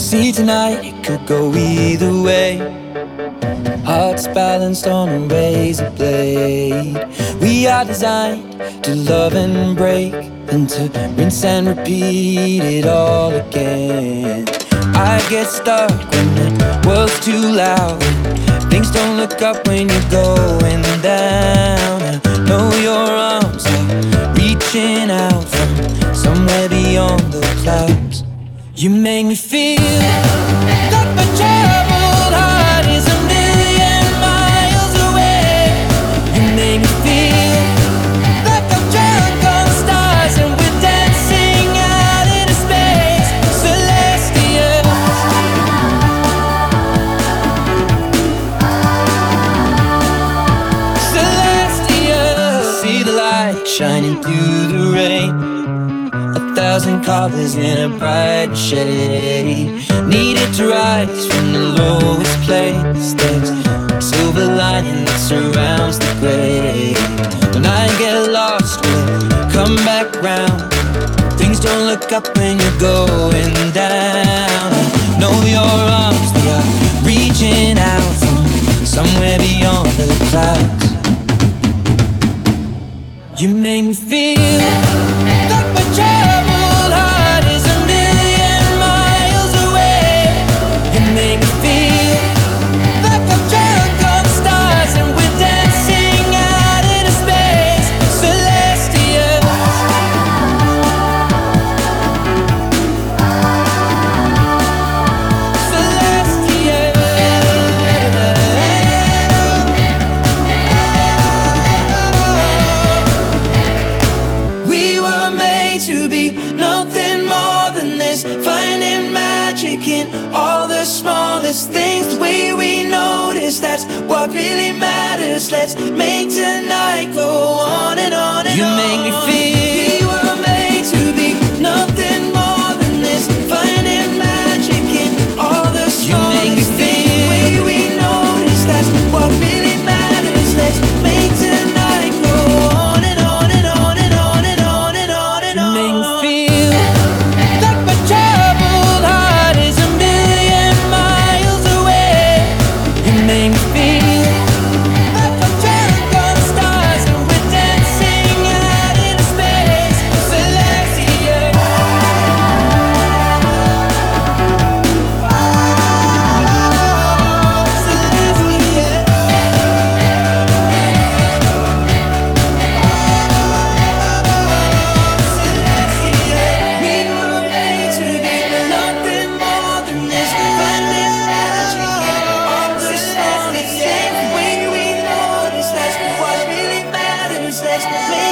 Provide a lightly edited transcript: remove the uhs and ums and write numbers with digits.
See tonight, it could go either way. Hearts balanced on a razor blade. We are designed to love and break, and to rinse and repeat it all again. I get stuck when the world's too loud. Things don't look up when you're going down. I know your arms are reaching out from somewhere beyond the clouds. You make me feel like my troubled heart is a million miles away. You make me feel like I'm drunk on stars and we're dancing out into space. Celestial, celestial. See the light shining through the rain. 1,000 colors in a bright shade. Needed to rise from the lowest place. There's a silver lining that surrounds the gray. When I get lost, we'll come back round. Things don't look up when you're going down. Know your arms, they are reaching out from somewhere beyond the clouds. You make me feel like my troubled heart is a million miles away. You make me feel like I'm drunk on stars and we're dancing out into space. Celestial, we were made to be nothing more than this. Finding magic in all the smallest things. The way we notice, that's what really matters. Let's make tonight go on and on and on. You make me feel we were made to be nothing more than this. Finding magic in all the smallest things. The way we notice, that's what really matters. Let's make tonight go on and on and on and on and on and on and on. You make me feel like my troubled heart is a million miles away. You make me feel like I'm drunk on stars and we're dancing out into space. Celestial, we were made to be nothing more than this. Finding magic in all the smallest things. The way we notice, that's what really matters. Let's make